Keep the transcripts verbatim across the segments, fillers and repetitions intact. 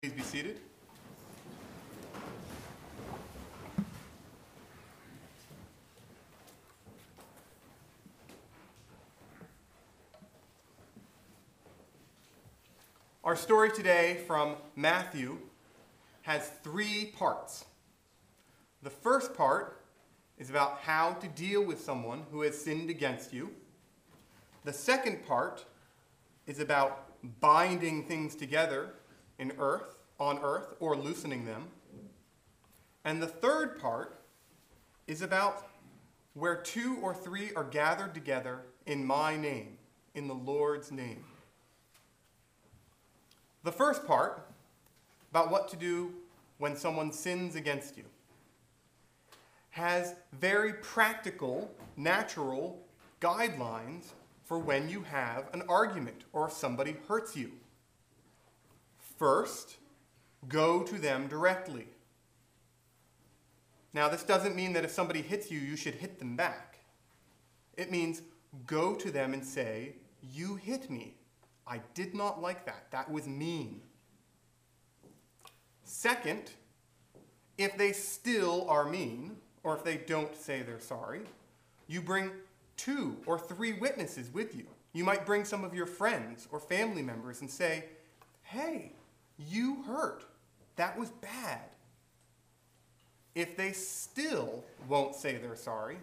Please be seated. Our story today from Matthew has three parts. The first part is about how to deal with someone who has sinned against you. The second part is about binding things together in earth, on earth, or loosening them. And the third part is about where two or three are gathered together in my name, in the Lord's name. The first part, about what to do when someone sins against you, has very practical, natural guidelines for when you have an argument or if somebody hurts you. First, go to them directly. Now, this doesn't mean that if somebody hits you, you should hit them back. It means go to them and say, "You hit me. I did not like that. That was mean." Second, if they still are mean, or if they don't say they're sorry, you bring two or three witnesses with you. You might bring some of your friends or family members and say, "Hey, you hurt. That was bad." If they still won't say they're sorry,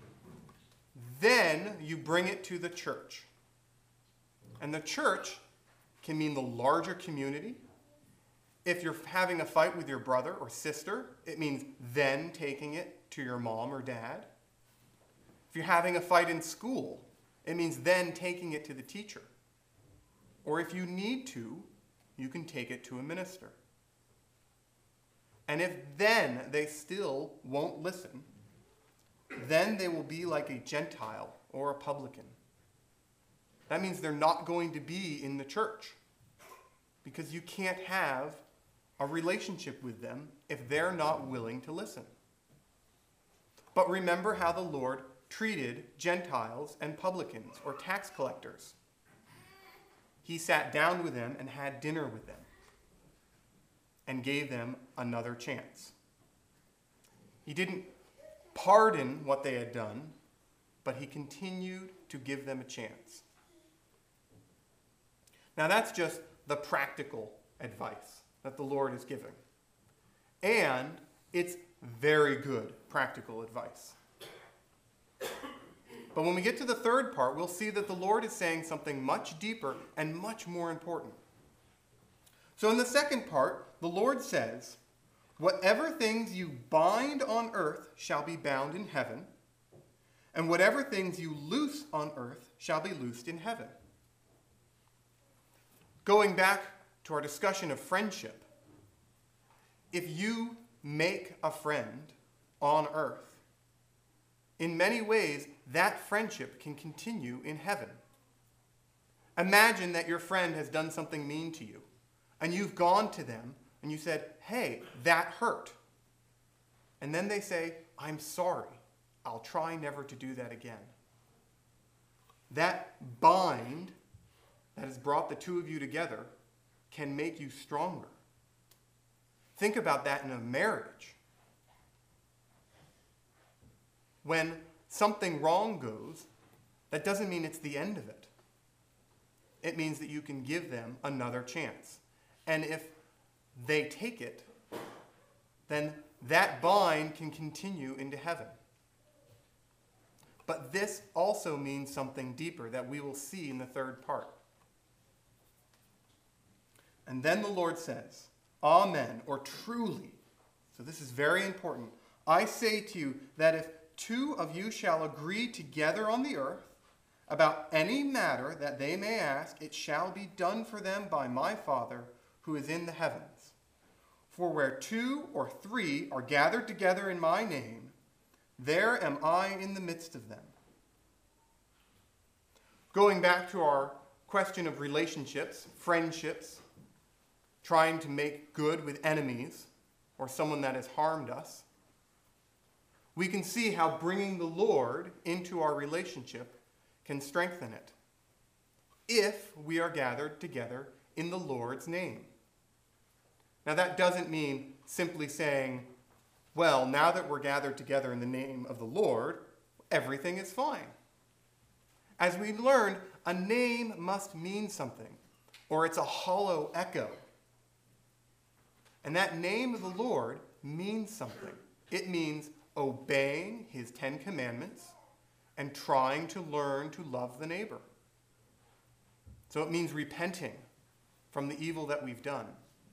then you bring it to the church. And the church can mean the larger community. If you're having a fight with your brother or sister, it means then taking it to your mom or dad. If you're having a fight in school, it means then taking it to the teacher. Or if you need to, you can take it to a minister. And if then they still won't listen, then they will be like a Gentile or a publican. That means they're not going to be in the church, because you can't have a relationship with them if they're not willing to listen. But remember how the Lord treated Gentiles and publicans or tax collectors. He sat down with them and had dinner with them and gave them another chance. He didn't pardon what they had done, but he continued to give them a chance. Now that's just the practical advice that the Lord is giving. And it's very good practical advice. But when we get to the third part, we'll see that the Lord is saying something much deeper and much more important. So in the second part, the Lord says, "Whatever things you bind on earth shall be bound in heaven, and whatever things you loose on earth shall be loosed in heaven." Going back to our discussion of friendship, if you make a friend on earth, in many ways, that friendship can continue in heaven. Imagine that your friend has done something mean to you, and you've gone to them and you said, "Hey, that hurt." And then they say, "I'm sorry. I'll try never to do that again." That bind that has brought the two of you together can make you stronger. Think about that in a marriage. When something wrong goes, that doesn't mean it's the end of it. It means that you can give them another chance. And if they take it, then that bind can continue into heaven. But this also means something deeper that we will see in the third part. And then the Lord says, "Amen," or truly. So this is very important. "I say to you that if two of you shall agree together on the earth about any matter that they may ask, it shall be done for them by my Father who is in the heavens. For where two or three are gathered together in my name, there am I in the midst of them." Going back to our question of relationships, friendships, trying to make good with enemies or someone that has harmed us, we can see how bringing the Lord into our relationship can strengthen it, if we are gathered together in the Lord's name. Now, that doesn't mean simply saying, well, now that we're gathered together in the name of the Lord, everything is fine. As we learned, a name must mean something, or it's a hollow echo. And that name of the Lord means something. It means obeying his Ten Commandments and trying to learn to love the neighbor. So it means repenting from the evil that we've done.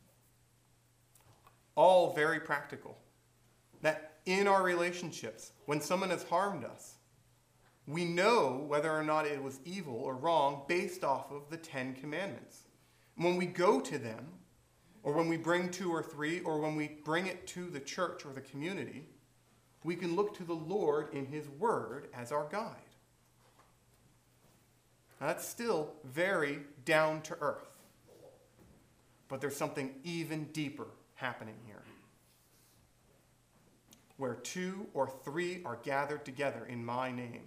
All very practical. That in our relationships, when someone has harmed us, we know whether or not it was evil or wrong based off of the Ten Commandments. When we go to them, or when we bring two or three, or when we bring it to the church or the community, we can look to the Lord in his word as our guide. Now, that's still very down to earth. But there's something even deeper happening here. Where two or three are gathered together in my name.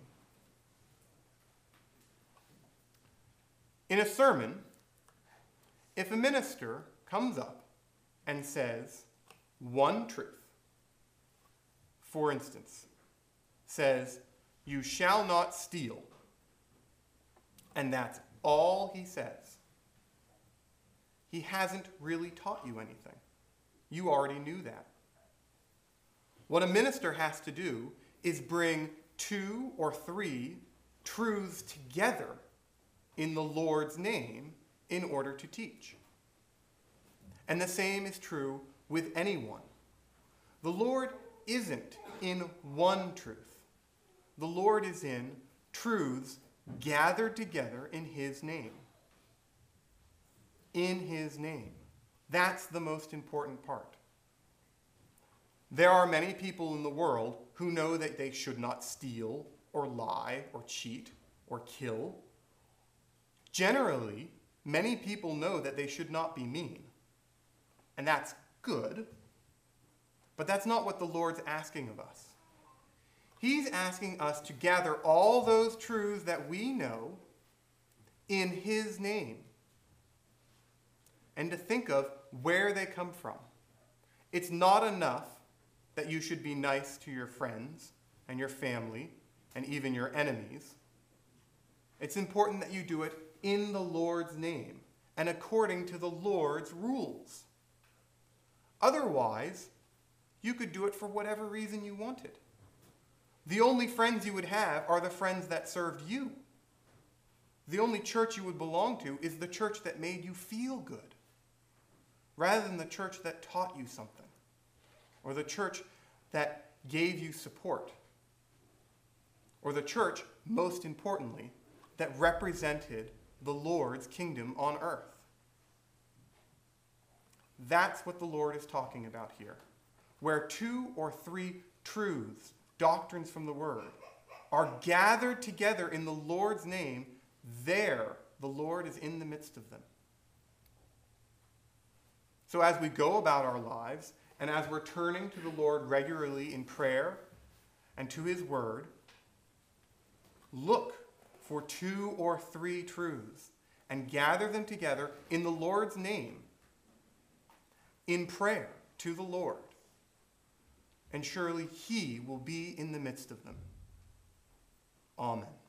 In a sermon, if a minister comes up and says one truth, for instance, says, you shall not steal, and that's all he says, he hasn't really taught you anything. You already knew that. What a minister has to do is bring two or three truths together in the Lord's name in order to teach. And the same is true with anyone. The Lord isn't in one truth. The Lord is in truths gathered together in his name. In his name. That's the most important part. There are many people in the world who know that they should not steal or lie or cheat or kill. Generally, many people know that they should not be mean. And that's good. But that's not what the Lord's asking of us. He's asking us to gather all those truths that we know in his name and to think of where they come from. It's not enough that you should be nice to your friends and your family and even your enemies. It's important that you do it in the Lord's name and according to the Lord's rules. Otherwise, you could do it for whatever reason you wanted. The only friends you would have are the friends that served you. The only church you would belong to is the church that made you feel good, rather than the church that taught you something, or the church that gave you support, or the church, most importantly, that represented the Lord's kingdom on earth. That's what the Lord is talking about here. Where two or three truths, doctrines from the Word, are gathered together in the Lord's name, there the Lord is in the midst of them. So as we go about our lives, and as we're turning to the Lord regularly in prayer and to his word, look for two or three truths and gather them together in the Lord's name, in prayer to the Lord. And surely he will be in the midst of them. Amen.